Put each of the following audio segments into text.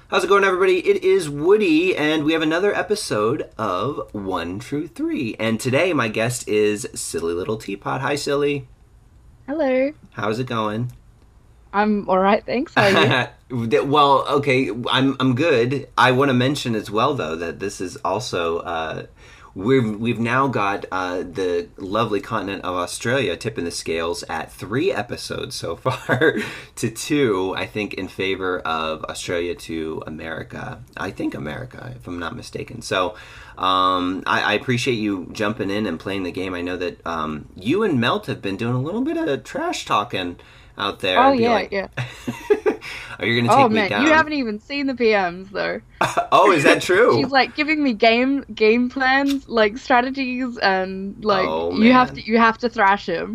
How's it going, everybody? It is Woody, and we have another episode of One True Three. And today, my guest is Silly Little Teapot. Hi, Silly. Hello. How's it going? I'm all right, thanks. How are you? Well, okay, I'm good. I want to mention as well, though, that this is also we've now got the lovely continent of Australia tipping the scales at 3 episodes so far to 2, I think, in favor of Australia to America. I think America, if I'm not mistaken. So I appreciate you jumping in and playing the game. I know that you and Melt have been doing a little bit of trash talking out there. Oh, yeah, yeah. Are you going to take me down? You haven't even seen the PMs, though. Oh, is that true? She's, like, giving me game plans, like, strategies, and, like, oh, you have to thrash him.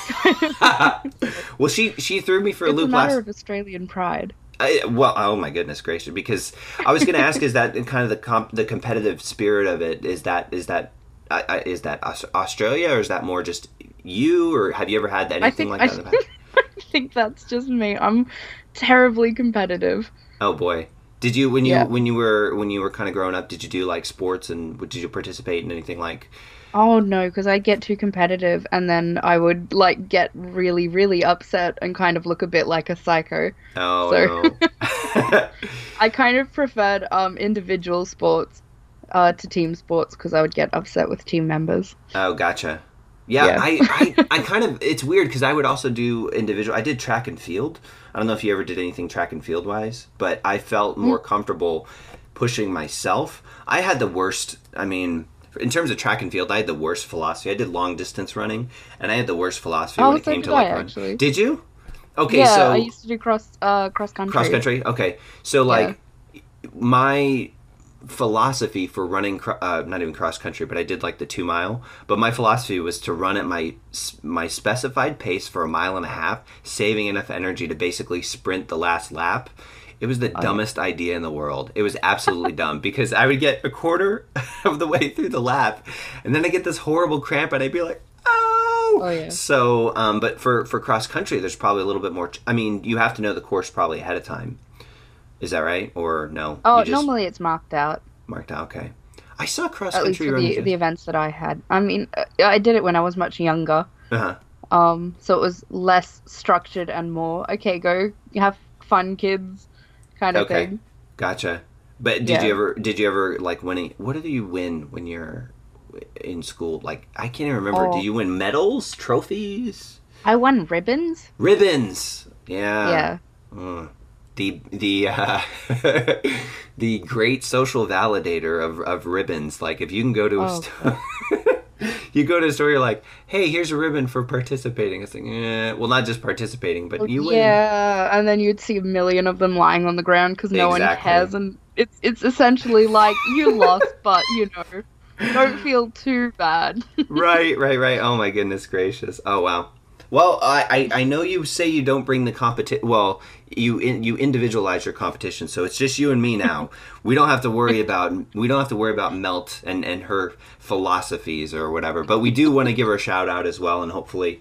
Well, she threw me for a loop It's a matter of Australian pride. Well, oh my goodness gracious! Because I was going to ask, is that kind of the competitive spirit of it? Is that Australia, or is that more just you, or have you ever had anything like that? I think that's just me. I'm terribly competitive. Oh boy! Did you when you were kind of growing up? Did you do like sports, and did you participate in anything like? Oh no, because I get too competitive, and then I would like get really, really upset and kind of look a bit like a psycho. Oh no! I kind of preferred individual sports to team sports because I would get upset with team members. Oh, gotcha. Yeah. I kind of, it's weird because I would also do individual. I did track and field. I don't know if you ever did anything track and field wise, but I felt more comfortable pushing myself. I had the worst, in terms of track and field, I had the worst philosophy. I did long distance running, and I had the worst philosophy when it came to like run. Did you? Okay, yeah, so I used to do cross country. Cross country. Okay, so like my philosophy for running, not even cross country, but I did like the 2 mile. But my philosophy was to run at my specified pace for 1.5 miles, saving enough energy to basically sprint the last lap. It was the dumbest idea in the world. It was absolutely dumb because I would get a quarter of the way through the lap, and then I get this horrible cramp, and I'd be like, "Oh!" Oh yeah. So, but for cross country, there's probably a little bit more. You have to know the course probably ahead of time. Is that right, or no? Oh, normally it's marked out. Marked out, okay. I saw cross country. At least for the events that I had. I did it when I was much younger. Uh-huh. So it was less structured and more, okay, go have fun, kids, kind of thing. Gotcha. But did you ever like winning? What do you win when you're in school? Like, I can't even remember. Do you win medals, trophies? I won ribbons. Ribbons. Yeah. Yeah. The the great social validator of ribbons. Like, if you can go to a store, you go to a store, you're like, hey, here's a ribbon for participating. It's like, well, not just participating, but you win. Yeah, and then you'd see a million of them lying on the ground because no one cares, and it's essentially like, you lost, but don't feel too bad. Right. Oh my goodness gracious. Oh wow. Well, I know you say you don't bring the competition. Well, you individualize your competition, so it's just you and me now. We don't have to worry about Melt and her philosophies or whatever. But we do want to give her a shout out as well, and hopefully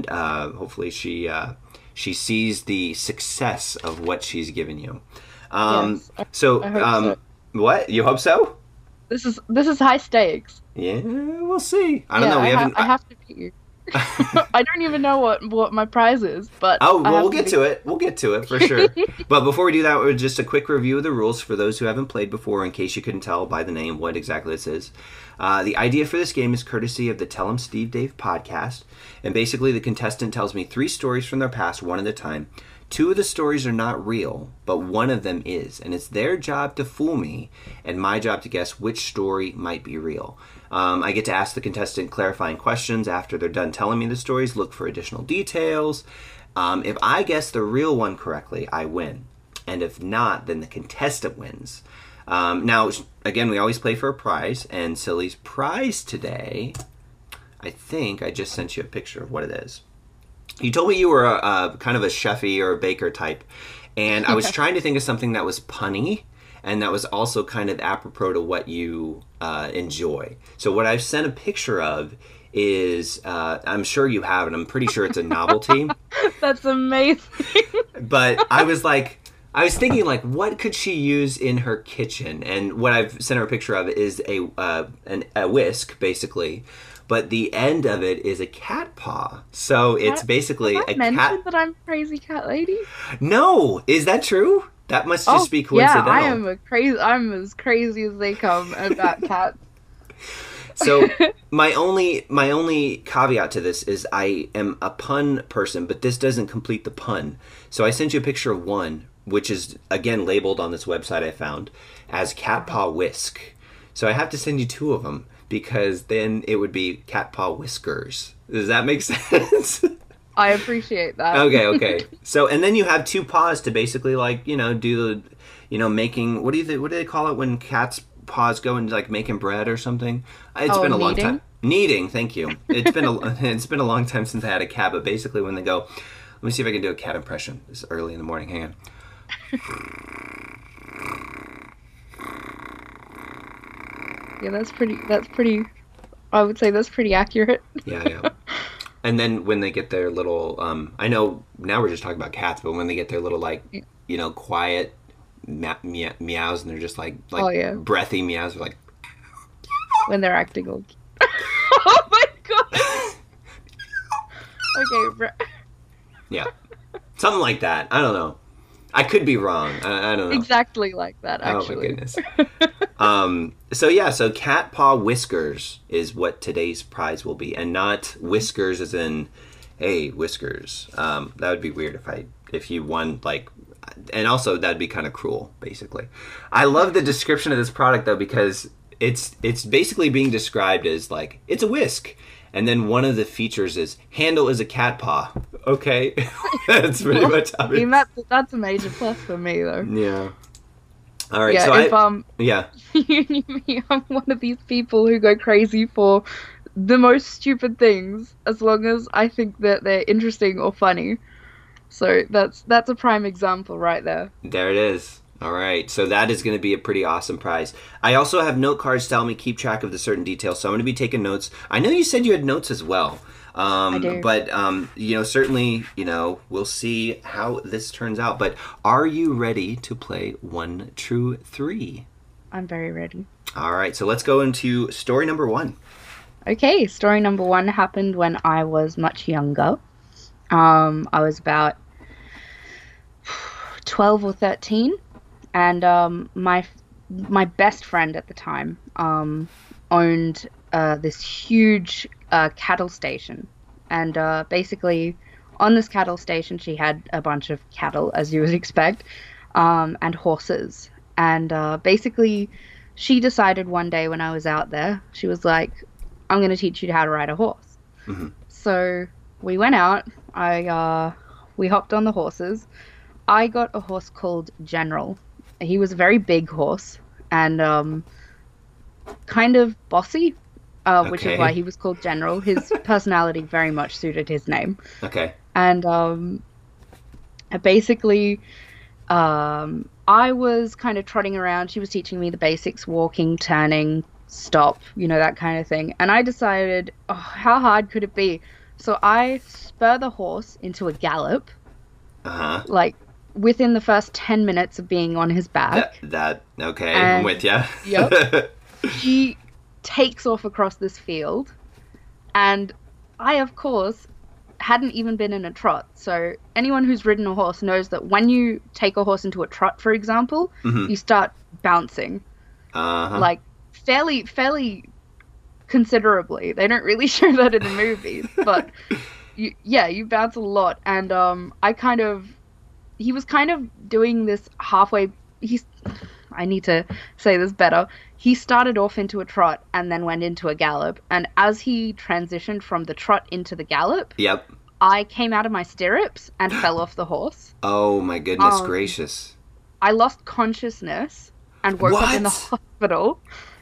she sees the success of what she's given you. Yes, I hope so. What? You hope so? This is high stakes. Yeah, we'll see. I don't know. I have to beat you. I don't even know what my prize is, but we'll get to it. We'll get to it for sure. But before we do that, just a quick review of the rules for those who haven't played before, in case you couldn't tell by the name what exactly this is. The idea for this game is courtesy of the Tell 'em Steve Dave podcast, and basically the contestant tells me 3 stories from their past, one at a time. 2 of the stories are not real, but one of them is, and it's their job to fool me, and my job to guess which story might be real. I get to ask the contestant clarifying questions after they're done telling me the stories, look for additional details. If I guess the real one correctly, I win. And if not, then the contestant wins. Now, again, we always play for a prize, and Silly's prize today, I think I just sent you a picture of what it is. You told me you were a kind of a chefy or a baker type, and I was trying to think of something that was punny, and that was also kind of apropos to what you enjoy. So what I've sent a picture of is, I'm sure you have it, I'm pretty sure it's a novelty. That's amazing. But I was like, I was thinking, like, what could she use in her kitchen? And what I've sent her a picture of is a whisk, basically. But the end of it is a cat paw. So it's basically a cat. Mentioned that I'm a crazy cat lady? No! Is that true? That must just be coincidental. Yeah, I'm as crazy as they come about cats. So my only caveat to this is I am a pun person, but this doesn't complete the pun. So I sent you a picture of one, which is, again, labeled on this website I found as cat paw whisk. So I have to send you two of them, because then it would be cat paw whiskers. Does that make sense? I appreciate that. Okay. So, and then you have two paws to basically, like, do the, making, what do they call it when cats' paws go into, like, making bread or something? It's been a long time. Kneading, thank you. It's been a long time since I had a cat, but basically when they go, let me see if I can do a cat impression. It's early in the morning. Hang on. Yeah, that's pretty, I would say that's pretty accurate. Yeah. And then when they get their little, I know now we're just talking about cats, but when they get their little, like, quiet meows, and they're just like breathy meows, like when they're acting all. Oh my god. Okay. Yeah, something like that. I don't know. I could be wrong. I don't know. Exactly like that, actually. Oh my goodness. So cat paw whiskers is what today's prize will be, and not whiskers as in, hey, whiskers. That would be weird if you won, like, and also that'd be kind of cruel, basically. I love the description of this product though, because it's basically being described as, like, it's a whisk. And then one of the features is handle is a cat paw. Okay, that's pretty much obvious. I mean, that's a major plus for me, though. Yeah. All right. Yeah, so I'm one of these people who go crazy for the most stupid things, as long as I think that they're interesting or funny. So that's a prime example right there. There it is. All right, so that is going to be a pretty awesome prize. I also have note cards to help me keep track of the certain details, so I'm going to be taking notes. I know you said you had notes as well. I do. But, certainly, we'll see how this turns out. But are you ready to play 1 True 3? I'm very ready. All right, so let's go into story number 1. Okay, story number 1 happened when I was much younger. I was about 12 or 13. And my best friend at the time owned this huge cattle station. And basically on this cattle station she had a bunch of cattle, as you would expect, and horses. And basically she decided one day when I was out there, she was like, I'm going to teach you how to ride a horse. Mm-hmm. So we went out. We hopped on the horses. I got a horse called General. He was a very big horse and kind of bossy, which is why he was called General. His personality very much suited his name. Okay. And basically, I was kind of trotting around. She was teaching me the basics, walking, turning, stop, that kind of thing. And I decided, how hard could it be? So I spur the horse into a gallop. Uh-huh. Like, within the first 10 minutes of being on his back. Okay, I'm with ya. Yep. He takes off across this field, and I, of course, hadn't even been in a trot. So anyone who's ridden a horse knows that when you take a horse into a trot, for example, you start bouncing. Uh-huh. Like, fairly considerably. They don't really show that in the movies, but you bounce a lot. And he was kind of doing this halfway. I need to say this better. He started off into a trot and then went into a gallop. And as he transitioned from the trot into the gallop, yep, I came out of my stirrups and fell off the horse. Oh my goodness gracious. I lost consciousness and woke up in the hospital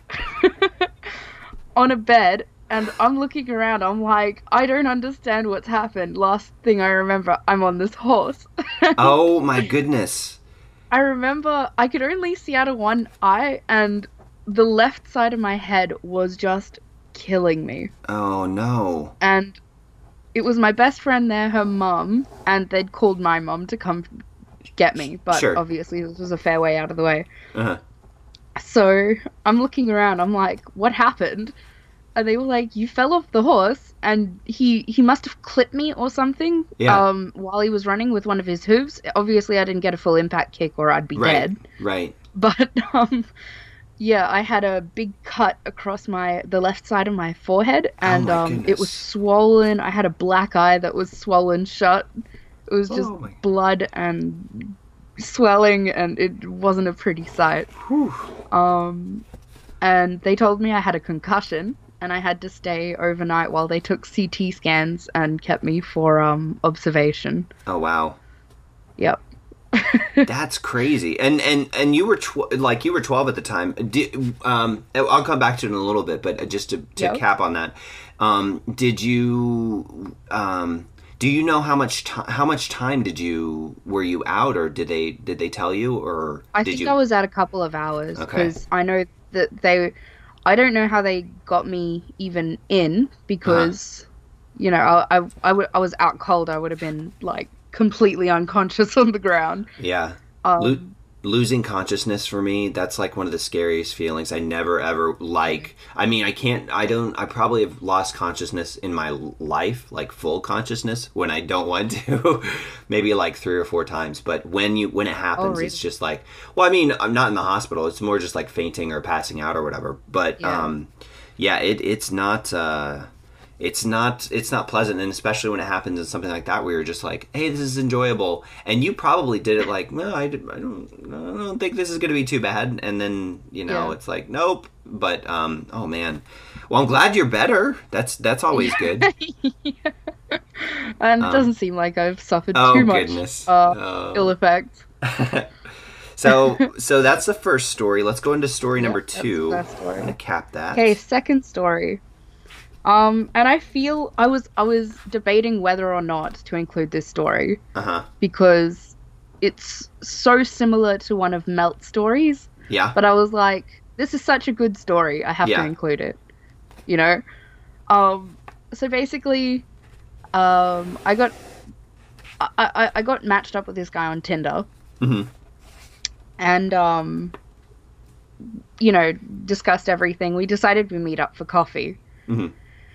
on a bed. And I'm looking around, I'm like, I don't understand what's happened. Last thing I remember, I'm on this horse. Oh my goodness. I remember I could only see out of one eye, and the left side of my head was just killing me. Oh no. And it was my best friend there, her mum, and they'd called my mum to come get me, but Sure. obviously this was a fair way out of the way. Uh-huh. So I'm looking around, I'm like, what happened? And they were like, you fell off the horse, and he must have clipped me or something, Yeah. while he was running with one of his hooves. Obviously, I didn't get a full impact kick or I'd be Right. dead. Right. But yeah, I had a big cut across the left side of my forehead, and my it goodness. was swollen. I had a black eye that was swollen shut. It was just Oh my. blood and swelling, and it wasn't a pretty sight. Whew. And they told me I had a concussion, and I had to stay overnight while they took CT scans and kept me for observation. Oh wow. Yep. That's crazy. And you were you were 12 at the time. I'll come back to it in a little bit, but just to Yep. cap on that, did you do you know how much time were you out, or did they tell you, or I did think you? I was at a couple of hours Okay. because I know that I don't know how they got me even in because, you know, I was out cold. I would have been like completely unconscious on the ground. Yeah. Losing consciousness for me, that's like one of the scariest feelings. I never ever I mean, I probably have lost consciousness in my life, like full consciousness, when I don't want to, maybe like 3 or 4 times. But when it happens, really? it's just like, well, I mean, I'm not in the hospital. It's more just like fainting or passing out or whatever. But Yeah. it's not pleasant, and especially when it happens in something like that where you're just like, hey, this is enjoyable, and you probably did it like, no, I don't think this is going to be too bad, and then Yeah. it's like, nope. But oh man, well, I'm glad you're better. That's always good. And it doesn't seem like I've suffered Oh too much goodness. ill effects. So that's the first story. Let's go into story number that's the 2. first story. I'm gonna cap that. Okay, second story. And I feel I was debating whether or not to include this story Uh-huh. because it's so similar to one of Melt's stories. Yeah. But I was like, this is such a good story, I have Yeah. to include it. You know? So basically, I got matched up with this guy on Tinder. Mm-hmm. And you know, discussed everything. We decided we'd meet up for coffee. Mm-hmm.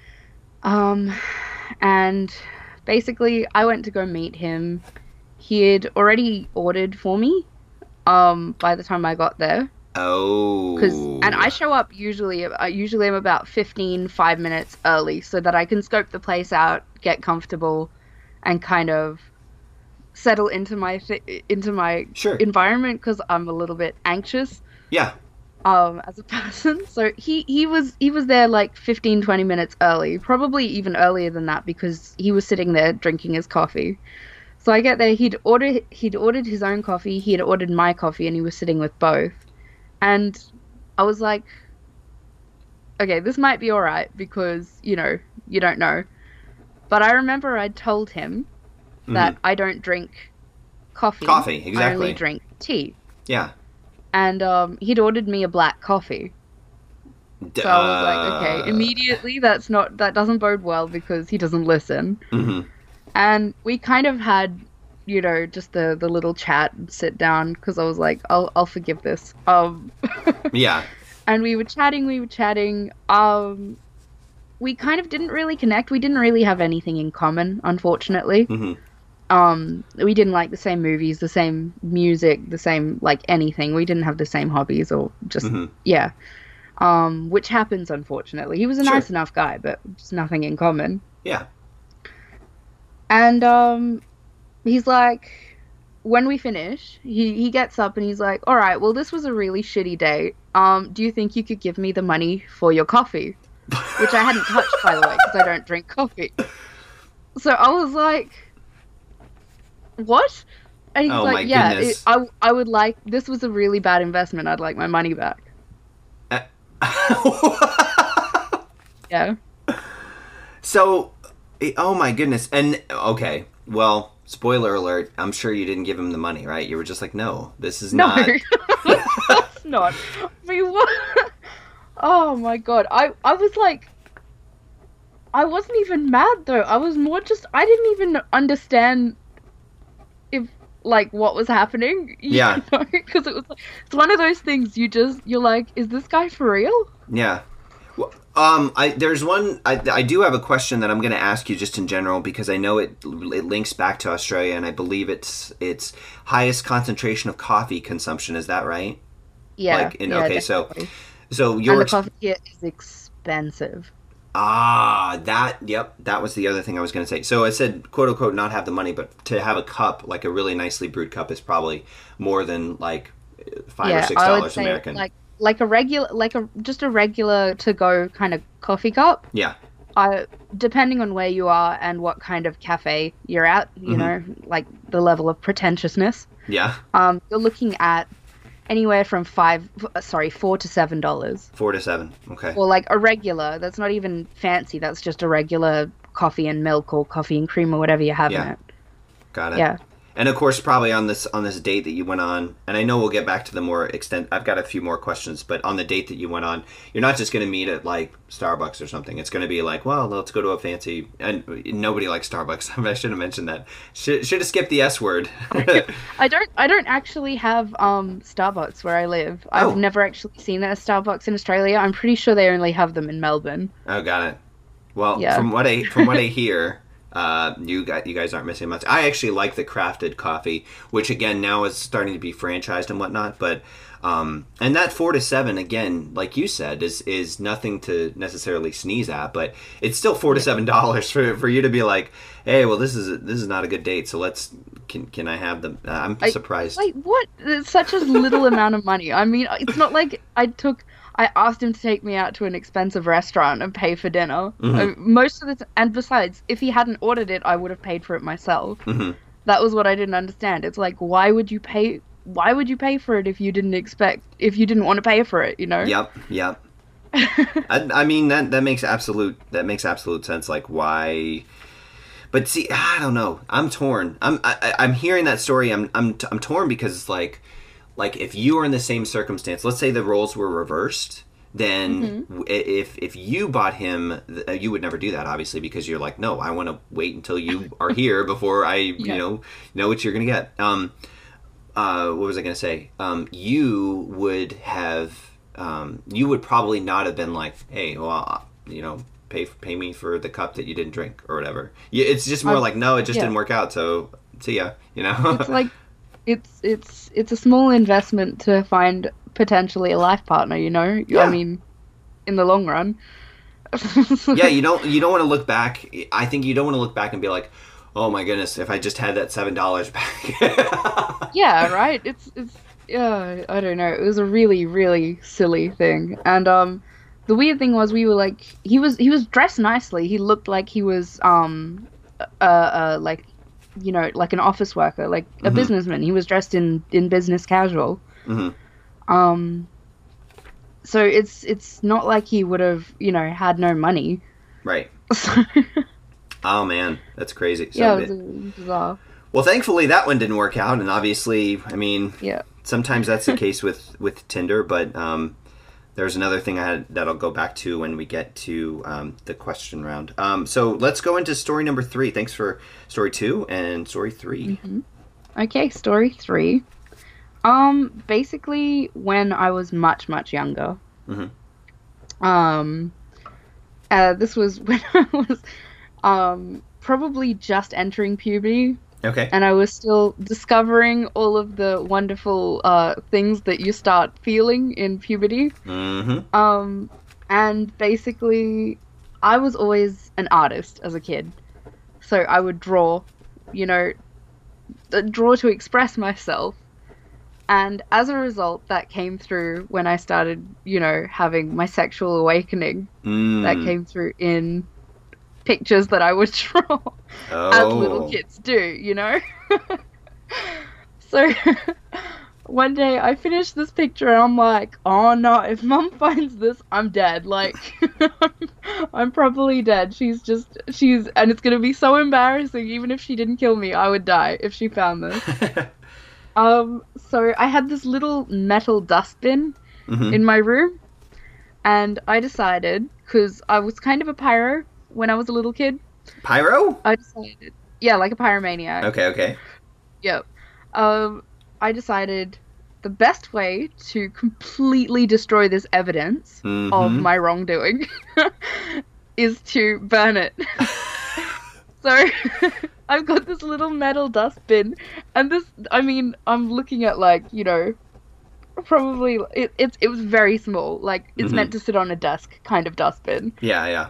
And basically I went to go meet him. He had already ordered for me by the time I got there. Oh. And I show up usually I'm about 5 minutes early so that I can scope the place out, get comfortable, and kind of settle into my Sure. environment because I'm a little bit anxious Yeah. as a person. So he was there like 15-20 minutes early, probably even earlier than that because he was sitting there drinking his coffee. So I get there, he'd ordered his own coffee, he had ordered my coffee, and he was sitting with both. And I was like, okay, this might be all right because, you know, you don't know. But I remember I told him that I don't drink coffee. Coffee, I exactly. only drink tea. Yeah. And he'd ordered me a black coffee. So I was like, okay, immediately that doesn't bode well because he doesn't listen. Mm-hmm. And we kind of had, you know, just the little chat and sit down because I was like, I'll forgive this. Yeah. And we were chatting. We kind of didn't really connect. We didn't really have anything in common, unfortunately. Mm-hmm. We didn't like the same movies, the same music, the same, like, anything. We didn't have the same hobbies or just, yeah. Which happens, unfortunately. He was a nice enough guy, but just nothing in common. Yeah. And, he's like, when we finish, he gets up and he's like, all right, well, this was a really shitty day. Do you think you could give me the money for your coffee? Which I hadn't touched, by the way, because I don't drink coffee. So I was like, what? And he's like, yeah, I would like, this was a really bad investment. I'd like my money back. Yeah. So, oh my goodness. And, okay, well, spoiler alert, I'm sure you didn't give him the money, right? You were just like, no, this is not. No, that's not. I mean, what? Oh my god. I was like, I wasn't even mad though. I was more just, I didn't even understand like what was happening, Yeah. because it was like, it's one of those things you're like, is this guy for real? Yeah. Well, there's one. I do have a question that I'm going to ask you just in general because I know it links back to Australia, and I believe it's highest concentration of coffee consumption. Is that right? Yeah, Like in yeah, okay, definitely. so And your the coffee here is expensive. that was the other thing I was going to say. So I said quote unquote not have the money, but to have a cup like a really nicely brewed cup is probably more than like five or Yeah, six I would dollars say American. like a regular like a just a regular to go kind of coffee cup. Yeah. I Depending on where you are and what kind of cafe you're at, Hmm. like the level of pretentiousness. Yeah. You're looking at anywhere from $4 to $7, 4 to 7. Okay. or like a regular. That's not even fancy. That's just a regular coffee and milk or coffee and cream or whatever you have in Yeah. it. Got it. Yeah. And of course, probably on this date that you went on, and I know we'll get back to the more extent. I've got a few more questions, but on the date that you went on, you're not just going to meet at like Starbucks or something. It's going to be like, well, let's go to a fancy. And nobody likes Starbucks. I should have mentioned that. Should have skipped the S word. I don't actually have Starbucks where I live. I've Oh, never actually seen a Starbucks in Australia. I'm pretty sure they only have them in Melbourne. oh, got it. Well, Yeah. from what I hear, you guys aren't missing much. I actually like the crafted coffee, which again now is starting to be franchised and whatnot. But and that 4 to 7 again, like you said, is nothing to necessarily sneeze at. But it's still $4 to $7 for you to be like, hey, well this is not a good date. So let's can I have them? I'm I surprised. like what? It's such a little amount of money. I mean, it's not like I asked him to take me out to an expensive restaurant and pay for dinner. Hmm. Most of the and besides, if he hadn't ordered it, I would have paid for it myself. Hmm. That was what I didn't understand. It's like, why would you pay? Why would you pay for it if you didn't want to pay for it? Yep. Yep. I mean that makes absolute sense. Like why? But see, I don't know. I'm torn. I'm hearing that story. I'm torn because it's like if you were in the same circumstance, let's say the roles were reversed, then Hmm. if you bought him, you would never do that, obviously, because you're like, no, I want to wait until you are here before I, Yeah. know what you're gonna get. What was I gonna say? You would probably not have been like, hey, well, pay me for the cup that you didn't drink or whatever. Yeah, it's just more Um, like, no, it just yeah, didn't work out, so see ya. it's like it's a small investment to find potentially a life partner. I Yeah. mean, in the long run. Yeah, you don't want to look back. I think you don't want to look back and be like, oh my goodness, if I just had that $7 back. Yeah, right. It's yeah, I don't know. It was a really really silly thing. And the weird thing was we were like he was dressed nicely. He looked like he was like like an office worker, like a Hmm. businessman. He was dressed in business casual. Hmm. Um so it's not like he would have, had no money. Right. So, Oh man, that's crazy. yeah, So, it was bizarre. well, thankfully that one didn't work out, and obviously, I mean, Yeah. sometimes that's the case with Tinder, but there's another thing I had that I'll go back to when we get to the question round. So let's go into story number 3. Thanks for story 2 and story 3. Hmm. Okay, story 3. Basically, when I was much, much younger, Hmm. um, this was when I was, probably just entering puberty, Okay. and I was still discovering all of the wonderful, things that you start feeling in puberty. Hmm. And basically, I was always an artist as a kid, so I would you know, draw to express myself. And as a result, that came through when I started, having my sexual awakening. That Mm. came through in pictures that I would draw, as little Oh. kids do. So one day I finished this picture and I'm like, oh no, if mum finds this, I'm dead. Like, I'm probably dead. And it's gonna be so embarrassing. Even if she didn't kill me, I would die if she found this. So I had this little metal dustbin Hmm. in my room, and I decided, because I was kind of a pyro when I was a little kid, Pyro? I decided, yeah, like a pyromaniac. Okay. Okay. Yep. I decided the best way to completely destroy this evidence of Mm-hmm. my wrongdoing is to burn it. So I've got this little metal dustbin, and this, I mean, I'm looking at like, probably it was very small. Like it's Mm-hmm. meant to sit on a desk kind of dustbin. Yeah, yeah.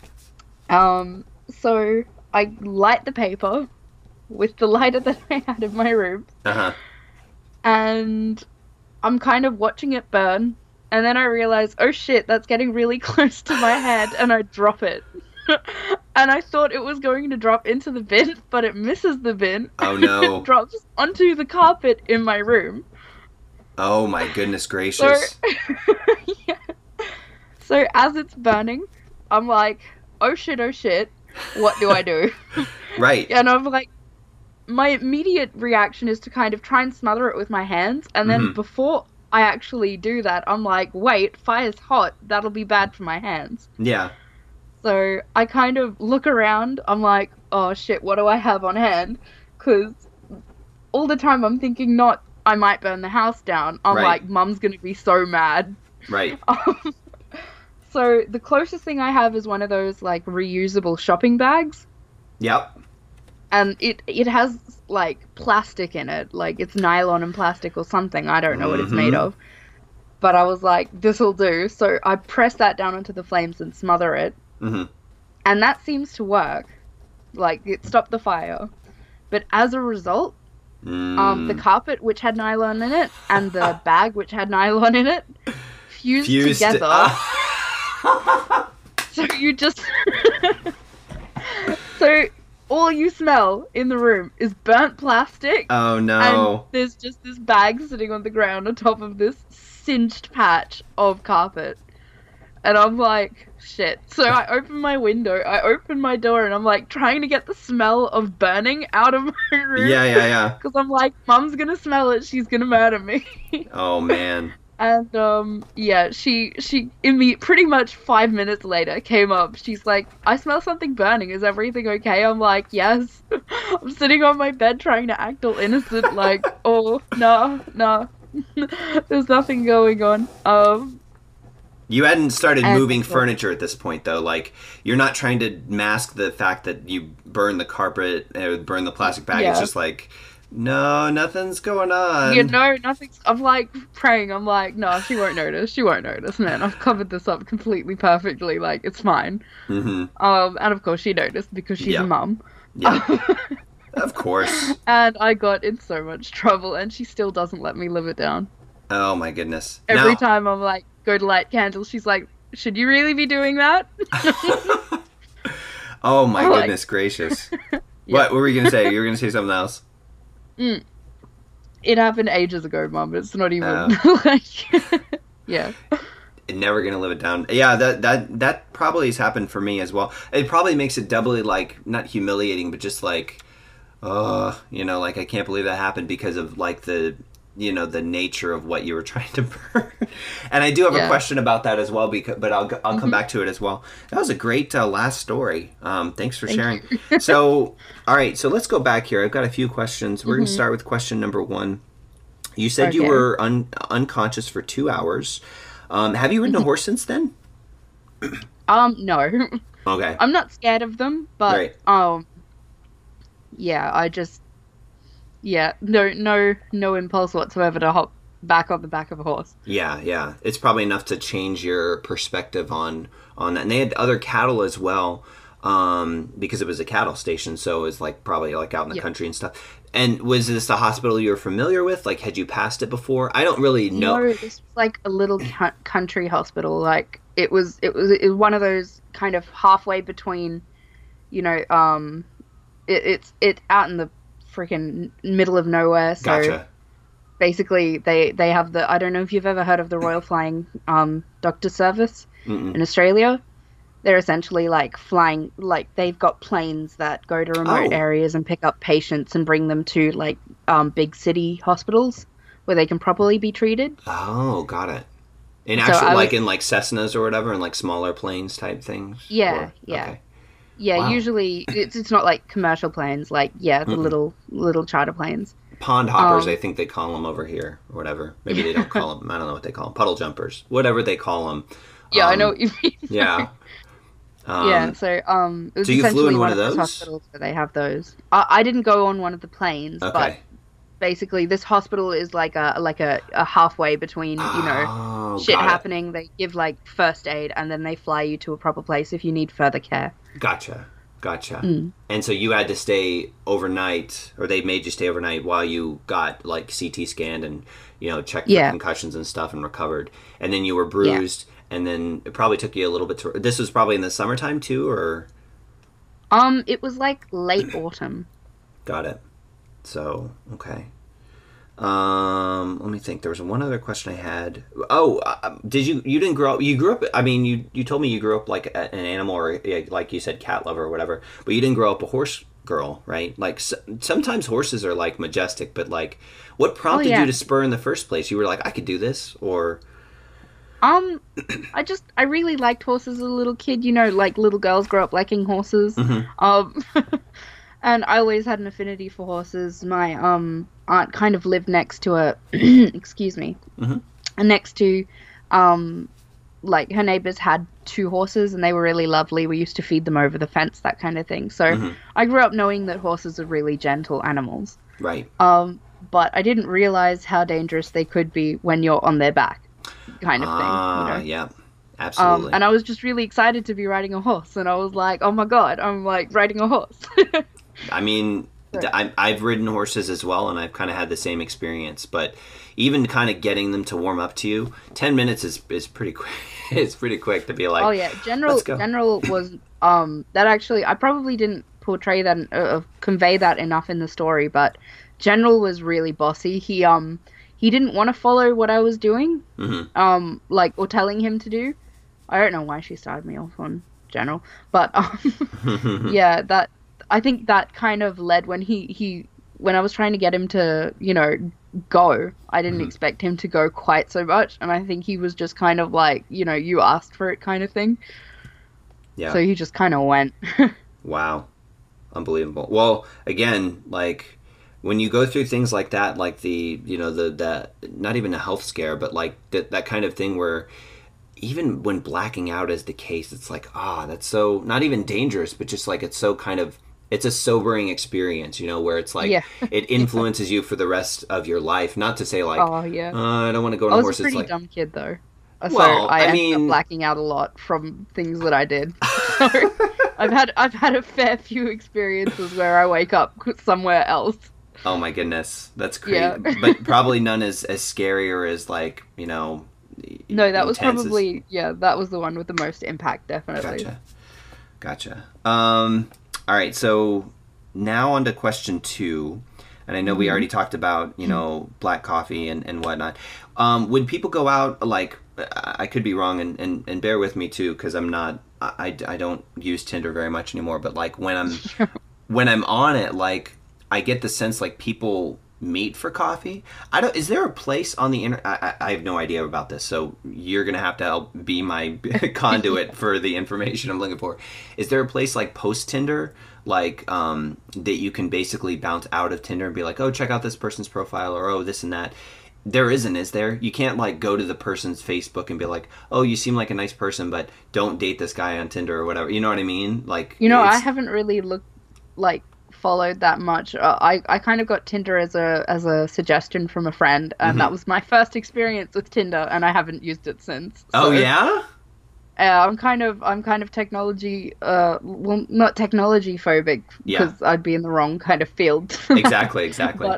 So I light the paper with the lighter that I had in my room, Uh-huh. and I'm kind of watching it burn, and then I realize, oh shit, that's getting really close to my head, and I drop it. And I thought it was going to drop into the bin, but it misses the bin. Oh, no. It drops onto the carpet in my room. Oh, my goodness So, gracious. yeah. So as it's burning, I'm like, oh shit, what do I do? Right. And I'm like, my immediate reaction is to kind of try and smother it with my hands, and then Mhm. before I actually do that, I'm like, wait, fire's hot, that'll be bad for my hands. Yeah. So I kind of look around, I'm like, oh shit, what do I have on hand? Because all the time I'm thinking not, I might burn the house down. I'm Right. like, mum's gonna be so mad. Right. So the closest thing I have is one of those like reusable shopping bags. Yep. And it has like plastic in it, like it's nylon and plastic or something. I don't know what it's made Mhm. of. But I was like, this'll do. So I press that down onto the flames and smother it. Mm-hmm. And that seems to work. Like it stopped the fire. But as a result, the carpet, which had nylon in it, and the bag, which had nylon in it, fused together. So you just so all you smell in the room is burnt plastic, Oh, and no. there's just this bag sitting on the ground on top of this singed patch of carpet. And I'm like, shit. So I open my window, I open my door, and I'm like trying to get the smell of burning out of my room. Yeah, yeah, yeah. Because I'm like, mum's gonna smell it, she's gonna murder me. Oh, man. And yeah, she pretty much 5 minutes later came up. She's like, I smell something burning. Is everything okay? I'm like, yes. I'm sitting on my bed trying to act all innocent, like, oh no, there's nothing going on. You hadn't started And- moving furniture at this point, though. Like, you're not trying to mask the fact that you burn the carpet or burn the plastic bag. It's Yeah. just like, no, nothing's going on. Nothing's. I'm like praying. I'm like, no, she won't notice. She won't notice, man. I've covered this up completely perfectly. Like, it's fine. Mm-hmm. And of course she noticed because she's Yeah. a mum. Yeah, of course. And I got in so much trouble, and she still doesn't let me live it down. Oh, my goodness. Every Now- time I'm like, go to light candles, she's like, should you really be doing that? Oh, my I'm like- goodness gracious. What were you going to say? You were going to say something else? It happened ages ago, Mum. It's not even like, yeah. Never gonna live it down. Yeah, that probably has happened for me as well. It probably makes it doubly, like, not humiliating, but just like, like, I can't believe that happened because of like the nature of what you were trying to burn. And I do have a Yeah. question about that as well, but I'll come back to it as well. That was a great last story. Thanks for sharing. So, all right, so let's go back here. I've got a few questions. We're gonna start with question number 1. You said you Okay. were unconscious for 2 hours. Have you ridden a horse since then? No. Okay. I'm not scared of them, but Right. yeah, I just, yeah, no impulse whatsoever to hop back on the back of a horse. Yeah. It's probably enough to change your perspective on that. And they had other cattle as well, because it was a cattle station, so it was like probably like out in the Yeah. country and stuff. And was this a hospital you were familiar with? Like, had you passed it before? I don't really know. No, this was like a little country hospital. Like it was one of those kind of halfway between, it's out in the freaking middle of nowhere. So Gotcha. basically, they have the, I don't know if you've ever heard of the Royal Flying Doctor Service Mm-mm. in Australia. They're essentially like flying, like they've got planes that go to remote Oh. areas and pick up patients and bring them to like big city hospitals where they can properly be treated. Oh, got it. In So actual, I like was- in like Cessnas or whatever, and like smaller planes type things. Yeah, Or- yeah. Okay. Yeah, Wow. usually it's not like commercial planes, like the Mm-mm. little charter planes. Pond hoppers, I think they call them over here, or whatever. Maybe they don't call them. I don't know what they call them. Puddle jumpers, whatever they call them. Yeah, I know what you mean. Yeah. Yeah, so it was So you flew essentially in one of those those? hospitals where they have those. I didn't go on one of the planes, but Okay. basically this hospital is like a halfway between, Oh, shit got it. happening. They give like first aid and then they fly you to a proper place if you need further care. Gotcha. And so you had to stay overnight, or they made you stay overnight while you got like CT scanned and checked for Yeah. concussions and stuff and recovered. And then you were bruised, and then it probably took you a little bit to. This was probably in the summertime too, or It was like late autumn. got it. So okay. Let me think. There was one other question I had. Oh, did you didn't grow up? You grew up. I mean, you told me you grew up like an animal, or like you said, cat lover or whatever. But you didn't grow up a horse girl, right? Like sometimes horses are like majestic, but like, what prompted yeah. you to spur in the first place? You were like, I could do this, or I really liked horses as a little kid. Like little girls grow up liking horses. And I always had an affinity for horses. My aunt kind of lived next to a excuse me, and next to like her neighbors had two horses and they were really lovely. We used to feed them over the fence, that kind of thing. So I grew up knowing that horses are really gentle animals. right? But I didn't realize how dangerous they could be when you're on their back, kind of thing. Yeah, absolutely. And I was just really excited to be riding a horse, and I was like, oh my god, I'm like riding a horse. I mean, I've ridden horses as well, and I've kind of had the same experience. But even kind of getting them to warm up to you, 10 minutes is pretty quick. It's pretty quick to be like, Oh yeah, let's go. General was that actually I probably didn't portray that convey that enough in the story, but General was really bossy. He didn't want to follow what I was doing, like or telling him to do. I don't know why she started me off on General, but yeah, that I think that kind of led when when I was trying to get him to go. I didn't expect him to go quite so much, and I think he was just kind of like you asked for it kind of thing. Yeah. So he just kind of went. Wow. Unbelievable. Well, again, like when you go through things like that, like the not even a health scare, but like that kind of thing where even when blacking out is the case, it's like, that's so not even dangerous, but just like it's so kind of it's a sobering experience, where it's like it influences you for the rest of your life. Not to say like, I don't want to go on a horse. I was a pretty it's like, dumb kid though. So well, I ended mean, up blacking out a lot from things that I did. So I've had a fair few experiences where I wake up somewhere else. oh my goodness, that's crazy. Yeah. But probably none as scary or as like No, that was intense as- probably that was the one with the most impact, definitely. Gotcha. All right, so now on to question 2. And I know we already talked about, black coffee and whatnot. Would people go out, like, I could be wrong, and bear with me too, because I don't use Tinder very much anymore, but like when I'm on it, like I get the sense like people meet for coffee. Is there a place on the internet? I have no idea about this, so you're gonna have to help be my conduit for the information I'm looking for. Is there a place like post Tinder, like that you can basically bounce out of Tinder and be like, oh, check out this person's profile, or oh, this and that? There isn't, is there? You can't like go to the person's Facebook and be like, oh, you seem like a nice person, but don't date this guy on Tinder or whatever. You know what I mean? Like, I haven't really followed that much. I kind of got Tinder as a suggestion from a friend, and that was my first experience with Tinder, and I haven't used it since. Oh So, yeah. I'm kind of technology, well, not technology phobic, because I'd be in the wrong kind of field. Exactly. But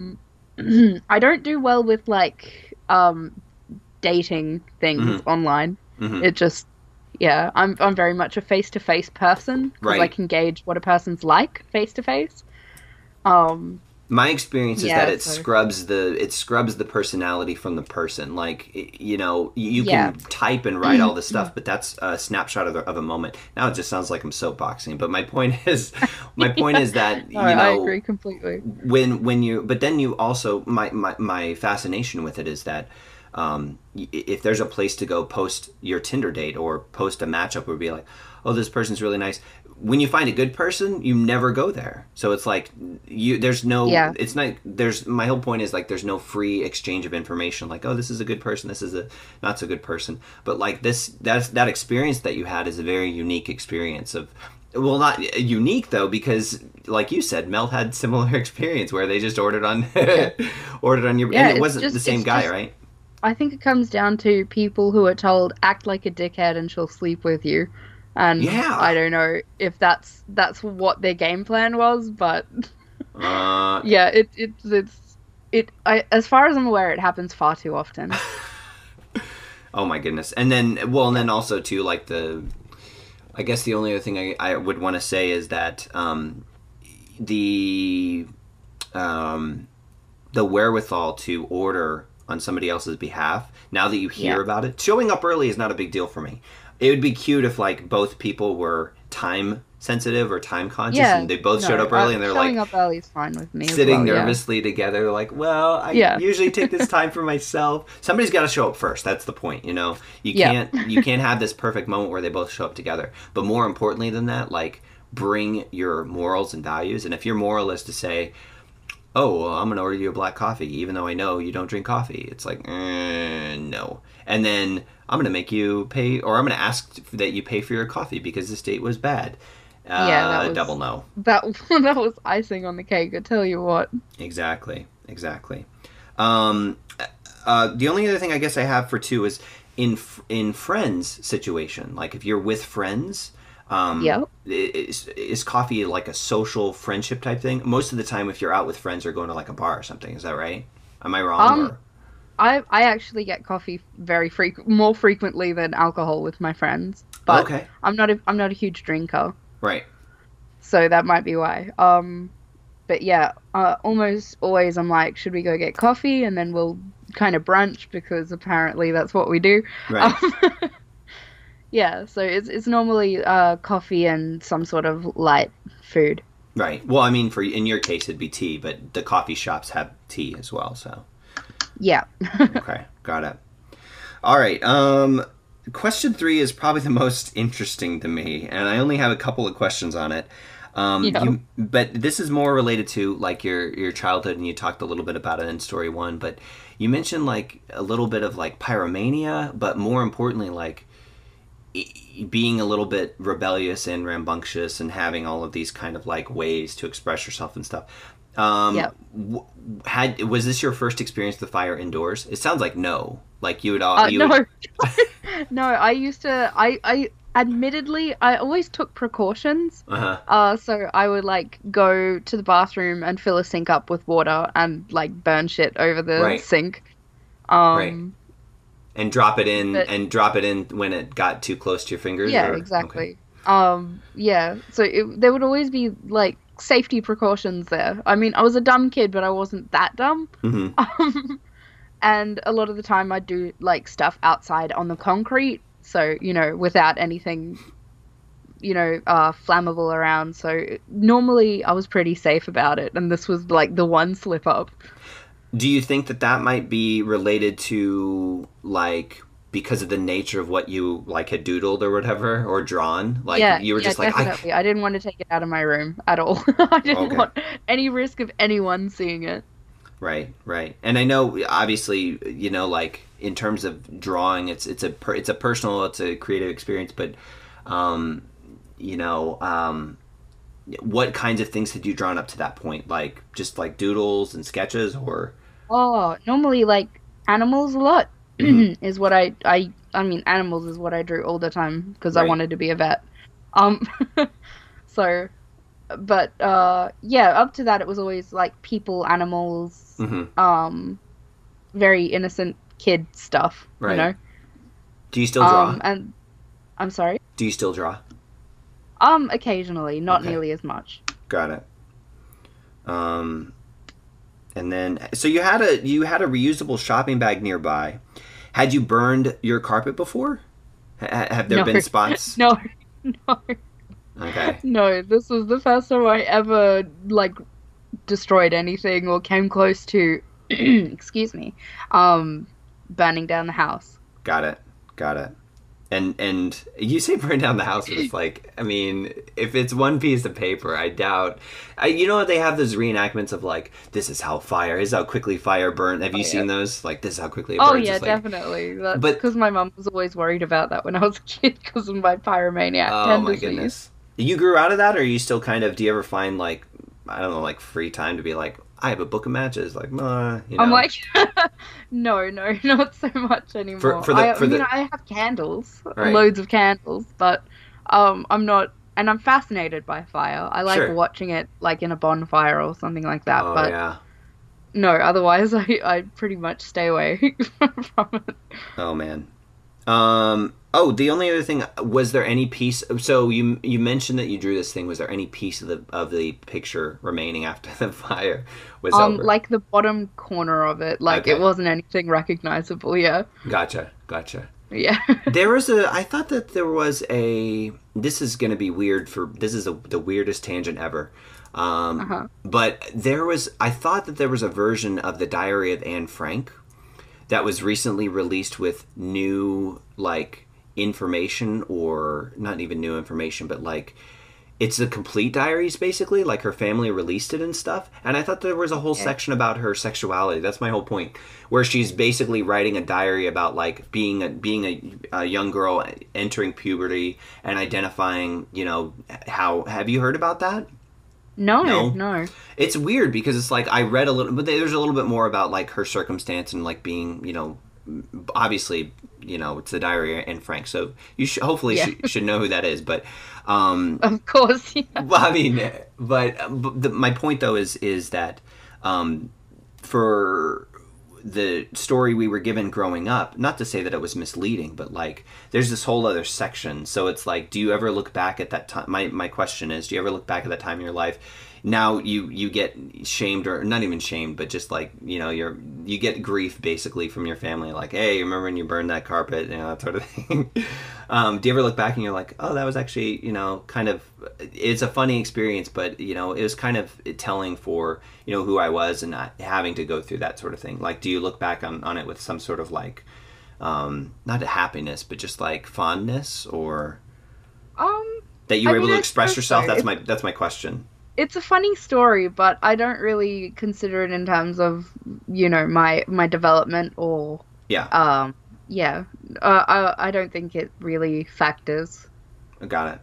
I don't do well with like dating things online. It just I'm very much a face to face person, because I can gauge what a person's like face to face. My experience is that it scrubs the personality from the person. Like, you can type and write all this stuff, but that's a snapshot of a moment. Now it just sounds like I'm soapboxing, but my point is that I agree completely. But then you also my fascination with it is that if there's a place to go post your Tinder date or post a matchup, would be like, oh, this person's really nice. When you find a good person, you never go there. So it's like there's no, Yeah. it's not, there's, my whole point is like, there's no free exchange of information. Like, oh, this is a good person. This is a not so good person. But like that experience that you had is a very unique experience of, well, not unique though, because like you said, Mel had similar experience where they just ordered on, ordered on your, Yeah, and it it's wasn't the same guy, just right? I think it comes down to people who are told act like a dickhead and she'll sleep with you. And Yeah. I don't know if that's what their game plan was, but Uh, yeah, as far as I'm aware, it happens far too often. oh my goodness. And then, well, and then also too, like I guess the only other thing I would want to say is that the um, the wherewithal to order on somebody else's behalf, now that you hear Yeah. about it, showing up early is not a big deal for me. It would be cute if like both people were time sensitive or time conscious Yeah, and they both no, showed up early and they're showing like up early is fine with me as sitting well, yeah. nervously together like, well, I Yeah. usually take this time for myself. Somebody's got to show up first. That's the point, you know. You Yeah. can't have this perfect moment where they both show up together. But more importantly than that, like, bring your morals and values. And if your moral is to say, oh, well, I'm going to order you a black coffee, even though I know you don't drink coffee. It's like, no. And then I'm going to make you pay, or I'm going to ask that you pay for your coffee because this date was bad. Yeah, that was- Double no. That was icing on the cake, I tell you what. Exactly. The only other thing I guess I have for two is in friends situation. Like if you're with friends, Yep. is coffee like a social friendship type thing? Most of the time, if you're out with friends or going to like a bar or something, is that right? Am I wrong? Or? I actually get coffee more frequently than alcohol with my friends, but Okay. I'm not a huge drinker, Right. so that might be why. But yeah, almost always I'm like, should we go get coffee and then we'll kind of brunch because apparently that's what we do. Right. Yeah, so it's normally coffee and some sort of light food. Right. Well, I mean, in your case, it'd be tea, but the coffee shops have tea as well. So. Yeah. Okay, got it. All right. Question 3 is probably the most interesting to me, and I only have a couple of questions on it. Yeah. But this is more related to like your childhood, and you talked a little bit about it in story 1. But you mentioned like a little bit of like pyromania, but more importantly, like being a little bit rebellious and rambunctious, and having all of these kind of like ways to express yourself and stuff. Yep. Was this your first experience with fire indoors? It sounds like no. Like you would all. No. No, I used to. I admittedly, I always took precautions. Uh-huh. So I would like go to the bathroom and fill a sink up with water and like burn shit over the Right. sink. Right. And drop it in, but- when it got too close to your fingers. Yeah, or- exactly. Yeah. So there would always be like safety precautions there. I mean, I was a dumb kid, but I wasn't that dumb. Okay. hmm And a lot of the time I'd do like stuff outside on the concrete, so without anything flammable around. So normally I was pretty safe about it, and this was like the one slip up. Do you think that might be related to like because of the nature of what you like had doodled or whatever or drawn? Like Yeah, you were yeah, just like, definitely. I didn't want to take it out of my room at all. I didn't Okay. want any risk of anyone seeing it. Right. And I know, obviously, like in terms of drawing, it's a personal, it's a creative experience. But, what kinds of things had you drawn up to that point? Like just like doodles and sketches, or Oh, normally like animals a lot Mhm. is what I mean animals is what I drew all the time because I Right. wanted to be a vet. So, but yeah, up to that it was always like people, animals, Mhm. very innocent kid stuff, Right. Do you still draw? and I'm sorry. Do you still draw? Occasionally, not Okay. nearly as much. Got it. And then so you had a reusable shopping bag nearby. Had you burned your carpet before? Have there No. been spots? No, no. Okay. No, this was the first time I ever like destroyed anything or came close to excuse me burning down the house. Got it. Got it. And you say burn down the house, but it's like, I mean, if it's one piece of paper, I doubt. You know, they have those reenactments of like, this is how quickly fire burns. Have you seen those? Like, this is how quickly it Oh burns. yeah, It's like, definitely. That's but because my mum was always worried about that when I was a kid because of my pyromaniac oh my tendencies. goodness, you grew out of that, or are you still kind of? Do you ever find like, I don't know, like free time to be like, I have a book of matches, like, you I'm know? like, no, no, not so much anymore. For the I have candles, right. loads of candles, but I'm not, and I'm fascinated by fire. I like Sure. watching it like in a bonfire or something like that. Oh But yeah. no, otherwise I pretty much stay away from it. Oh man. Oh, the only other thing, was there any piece? So you mentioned that you drew this thing. Was there any piece of the picture remaining after the fire was over? Like the bottom corner of it, like Okay. it wasn't anything recognizable. Yeah, Gotcha. yeah. There was I thought that there was a. This is going to be weird this is the weirdest tangent ever. But I thought that there was a version of the Diary of Anne Frank that was recently released with new like information, or not even new information, but like it's the complete diaries basically, like her family released it and stuff. And I thought there was a whole section about her sexuality. That's my whole point, where she's basically writing a diary about like being a young girl entering puberty and identifying, you know, how. Have you heard about that? No. It's weird because it's like I read a little, but there's a little bit more about like her circumstance and like being, you know, obviously, you know, it's the Diary of Anne Frank, so you hopefully should know who that is. But Of course, yeah. well, I mean, my point though is that for the story we were given growing up, not to say that it was misleading, but like there's this whole other section. So it's like, do you ever look back at that time? My question is, do you ever look back at that time in your life? Now you get shamed, or not even shamed, but just like, you know, you get grief basically from your family, like, hey, remember when you burned that carpet, you know, that sort of thing. Do you ever look back and you're like, oh, that was actually, you know, kind of, it's a funny experience, but you know, it was kind of telling for, you know, who I was and not having to go through that sort of thing. Like, do you look back on it with some sort of like, not a happiness, but just like fondness, or that you were able to express yourself? so. That's my question. It's a funny story, but I don't really consider it in terms of, you know, my development or Yeah. yeah. I don't think it really factors Got it.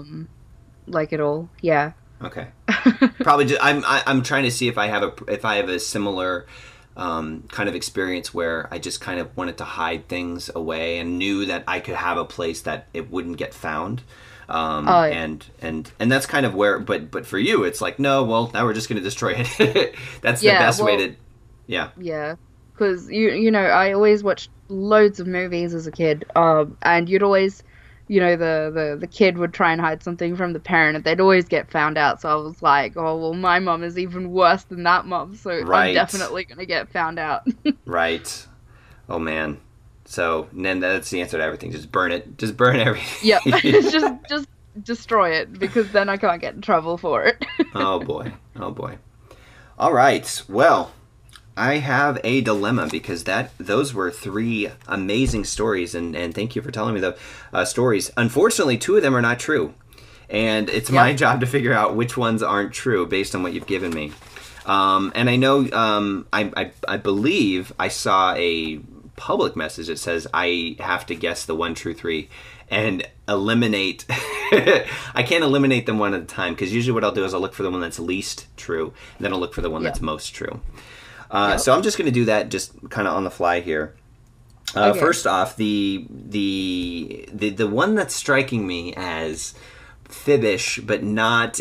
like at all. Yeah. Okay. Probably just, I'm trying to see if I have a similar kind of experience where I just kind of wanted to hide things away and knew that I could have a place that it wouldn't get found. Yeah. And that's kind of where, but for you, it's like, no, well, now we're just going to destroy it. That's the Yeah, best way well, to, yeah. Yeah. Because you know, I always watched loads of movies as a kid, and you'd always, you know, the kid would try and hide something from the parent, and they'd always get found out. So I was like, oh well, my mum is even worse than that mum, so Right. I'm definitely gonna get found out. Right. Oh man. So then that's the answer to everything. Just burn it. Just burn everything. Yep, just destroy it, because then I can't get in trouble for it. Oh boy. Oh boy. All right. Well, I have a dilemma because those were 3 amazing stories, and thank you for telling me the stories. Unfortunately, 2 of them are not true, and it's my Yep. job to figure out which ones aren't true based on what you've given me. And I know I believe I saw a public message that says I have to guess the 1 true 3 and eliminate. I can't eliminate them one at a time, because usually what I'll do is I'll look for the one that's least true, and then I'll look for the one that's most true. Yep. So I'm just going to do that just kind of on the fly here. Okay. First off, the one that's striking me as fibbish, but not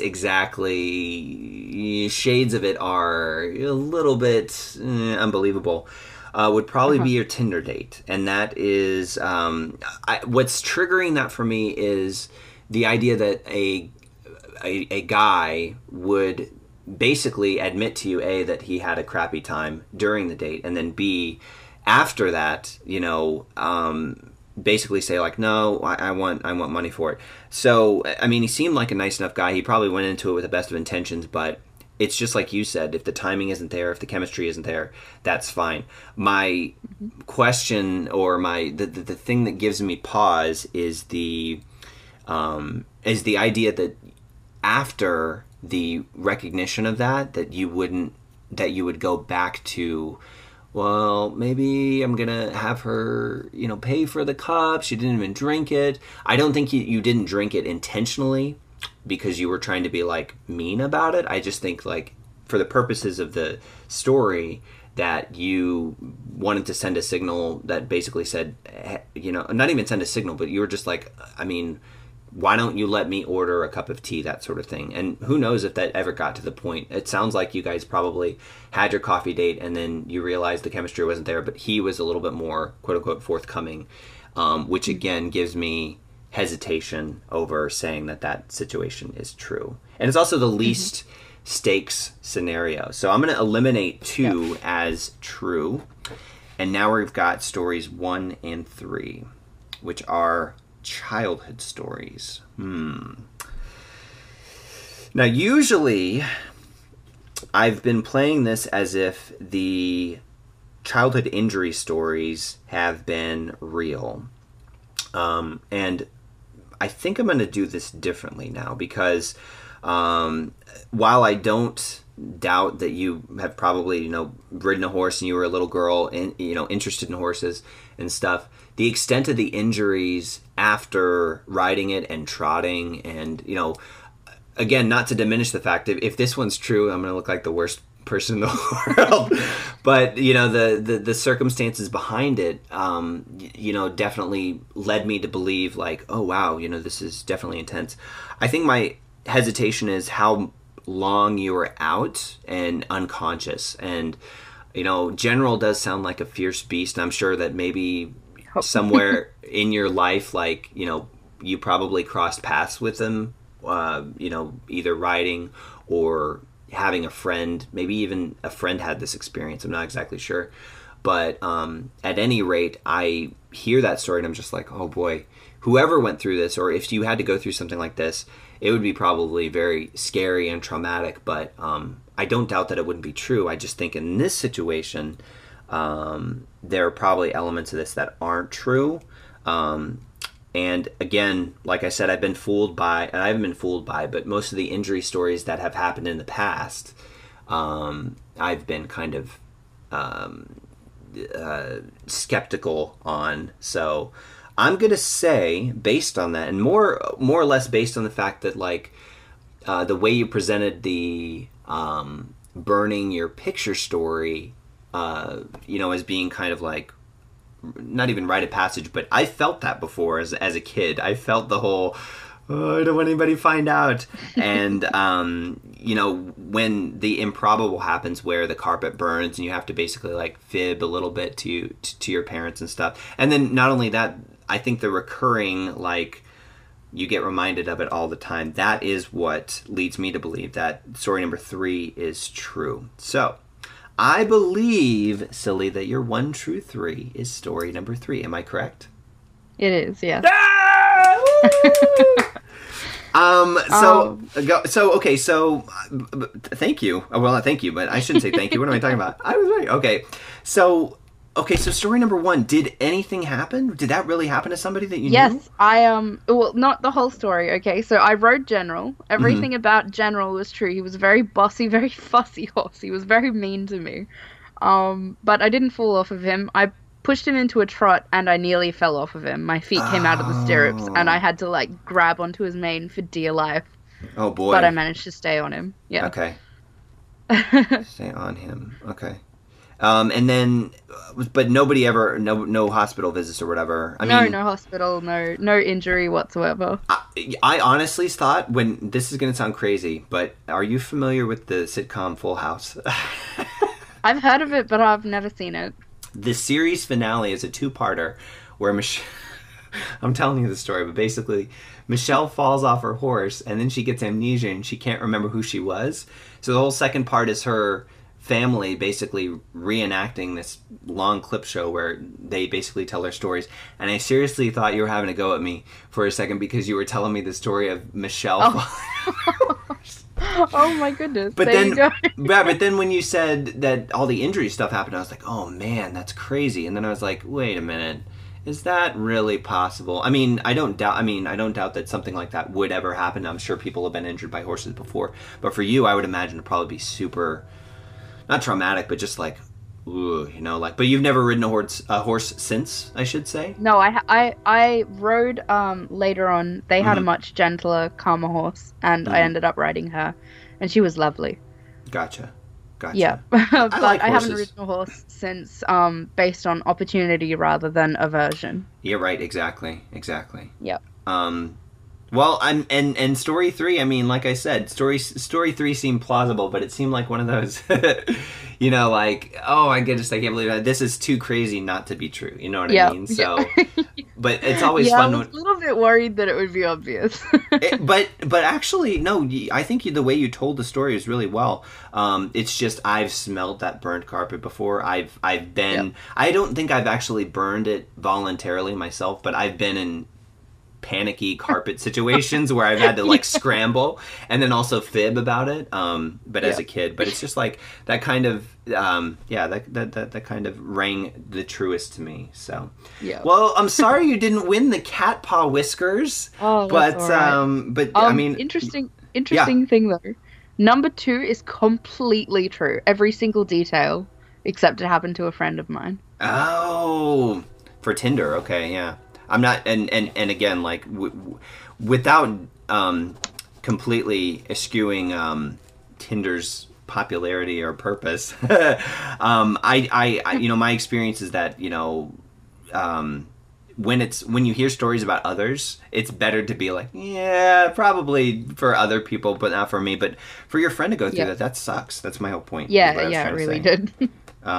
exactly, shades of it are a little bit unbelievable, would probably be your Tinder date. And that is, what's triggering that for me is the idea that a guy would basically admit to you, A, that he had a crappy time during the date, and then B, after that, you know, basically say like, no, I want money for it. So, I mean, he seemed like a nice enough guy. He probably went into it with the best of intentions, but it's just like you said, if the timing isn't there, if the chemistry isn't there, that's fine. My question, or the thing that gives me pause is the idea that after the recognition of that you would go back to, well, maybe I'm gonna have her, pay for the cup. She didn't even drink it. I don't think you didn't drink it intentionally because you were trying to be like mean about it. I just think, like, for the purposes of the story, that you wanted to send a signal that basically said, not even send a signal, but you were just like, I mean, why don't you let me order a cup of tea, that sort of thing. And who knows if that ever got to the point. It sounds like you guys probably had your coffee date and then you realized the chemistry wasn't there, but he was a little bit more, quote unquote, forthcoming, which again gives me hesitation over saying that situation is true. And it's also the least stakes scenario. So I'm going to eliminate 2 as true. And now we've got stories 1 and 3, which are childhood stories. Now, usually I've been playing this as if the childhood injury stories have been real. And I think I'm going to do this differently now because while I don't doubt that you have probably, ridden a horse and you were a little girl and, interested in horses and stuff, the extent of the injuries after riding it and trotting and, again, not to diminish the fact that if this one's true, I'm going to look like the worst person in the world. But, the circumstances behind it, definitely led me to believe like, oh, wow, this is definitely intense. I think my hesitation is how long you were out and unconscious. And, General does sound like a fierce beast. I'm sure that maybe somewhere in your life, like, you probably crossed paths with him, either riding or having a friend. Maybe even a friend had this experience. I'm not exactly sure. But at any rate, I hear that story and I'm just like, oh boy, whoever went through this, or if you had to go through something like this, it would be probably very scary and traumatic. But I don't doubt that it wouldn't be true. I just think in this situation, there are probably elements of this that aren't true. And again, like I said, I've been fooled by, and I haven't been fooled by, but most of the injury stories that have happened in the past, I've been kind of skeptical on. So I'm going to say, based on that, and more or less based on the fact that, like, the way you presented the burning your picture story, as being kind of like, not even rite of passage, but I felt that before as a kid. I felt the whole, oh, I don't want anybody to find out. And, when the improbable happens where the carpet burns and you have to basically like fib a little bit to your parents and stuff. And then not only that, I think the recurring, like, you get reminded of it all the time. That is what leads me to believe that story number 3 is true. So I believe, Silly, that your 1 true 3 is story number 3. Am I correct? It is, yeah. Okay, so thank you. Well, not thank you, but I shouldn't say thank you. What am I talking about? I was right. So story number 1, did anything happen? Did that really happen to somebody that you knew? Yes, well, not the whole story, okay? So I rode General. Everything about General was true. He was a very bossy, very fussy horse. He was very mean to me. But I didn't fall off of him. I pushed him into a trot and I nearly fell off of him. My feet came out of the stirrups and I had to, like, grab onto his mane for dear life. Oh, boy. But I managed to stay on him. Yeah. Okay. Stay on him. Okay. And then, but nobody ever, no hospital visits or whatever. No hospital, no injury whatsoever. I honestly thought, this is going to sound crazy, but are you familiar with the sitcom Full House? I've heard of it, but I've never seen it. The series finale is a 2-parter where I'm telling you the story, but basically Michelle falls off her horse and then she gets amnesia and she can't remember who she was. So the whole second part is her family basically reenacting this long clip show where they basically tell their stories. And I seriously thought you were having a go at me for a second because you were telling me the story of Michelle falling off her horse. Oh my goodness. But There you then, go. yeah, but then when you said that all the injury stuff happened, I was like, oh man, that's crazy. And then I was like, wait a minute, is that really possible? I mean, I don't doubt. I mean, I don't doubt that something like that would ever happen. I'm sure people have been injured by horses before. But for you, I would imagine it'd probably be super, not traumatic, but just like, ooh, you know, like. But you've never ridden a horse since, I should say. No, I rode later on. They had a much gentler, calmer horse, and I ended up riding her, and she was lovely. Gotcha. Yeah, I but like I haven't horses. ridden a horse since based on opportunity rather than aversion. Yeah, right. Exactly. Exactly. Yep. Well, I'm and story three. I mean, like I said, story three seemed plausible, but it seemed like one of those, you know, like, oh, I can't believe that this is too crazy not to be true. You know what I Yep. mean? So, but it's always Yeah, I fun. was a little bit worried that it would be obvious. But actually, no. I think the way you told the story is really well. It's just I've smelled that burnt carpet before. I've been. Yep. I don't think I've actually burned it voluntarily myself, but I've been in panicky carpet situations where I've had to like scramble and then also fib about it. But as a kid, but it's just like that kind of that kind of rang the truest to me. So Yeah. well, I'm sorry you didn't win the cat paw whiskers. Oh, but that's all right. but I mean, interesting thing though. Number 2 is completely true. Every single detail, except it happened to a friend of mine. oh, for Tinder, okay, yeah. I'm not, and again, like without completely eschewing Tinder's popularity or purpose. I you know, my experience is that, you know, when you hear stories about others, it's better to be like, yeah, probably for other people, but not for me. But for your friend to go through that sucks. That's my whole point. is what I Yeah, was yeah, it trying to really say. did.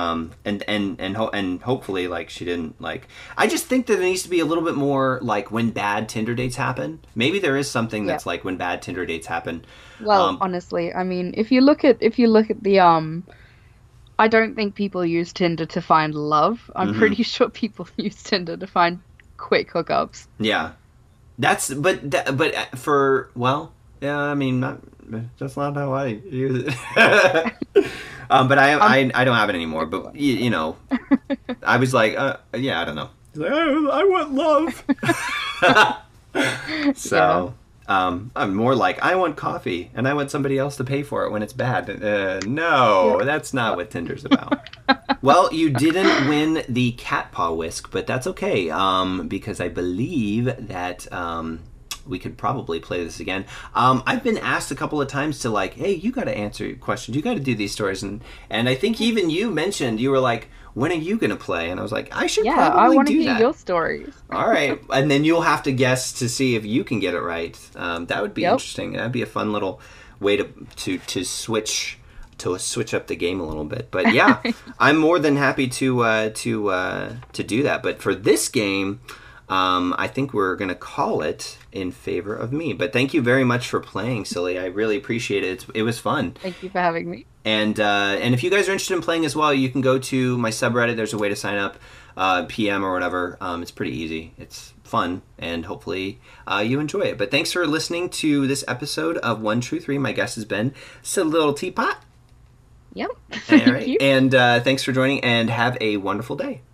And hopefully, like, she didn't, like, I just think that there needs to be a little bit more like when bad Tinder dates happen. Maybe there is something that's like when bad Tinder dates happen. Well, honestly, I mean, if you look at the I don't think people use Tinder to find love. I'm pretty sure people use Tinder to find quick hookups. Yeah, but for, well, yeah, I mean, that's not how I use it. But I don't have it anymore. But you know, I was like, yeah, I don't know. He's like, I want love. So, I'm more like, I want coffee, and I want somebody else to pay for it when it's bad. No, that's not what Tinder's about. Well, you didn't win the cat paw whisk, but that's okay, because I believe that we could probably play this again. I've been asked a couple of times to, like, hey, you got to answer your questions. You got to do these stories, and I think even you mentioned, you were like, when are you going to play? And I was like, I should Yeah, probably I want to do hear that. your stories. All right, and then you'll have to guess to see if you can get it right. That would be interesting. That'd be a fun little way to switch up the game a little bit. But yeah, I'm more than happy to do that. But for this game, I think we're gonna call it in favor of me. But thank you very much for playing, Silly. I really appreciate it. It was fun. Thank you for having me. And if you guys are interested in playing as well, you can go to my subreddit. There's a way to sign up, PM or whatever. It's pretty easy. It's fun, and hopefully you enjoy it. But thanks for listening to this episode of 1 True 3. My guest has been Silly Little Teapot. Yep. All Thank right. you. And thanks for joining, and have a wonderful day.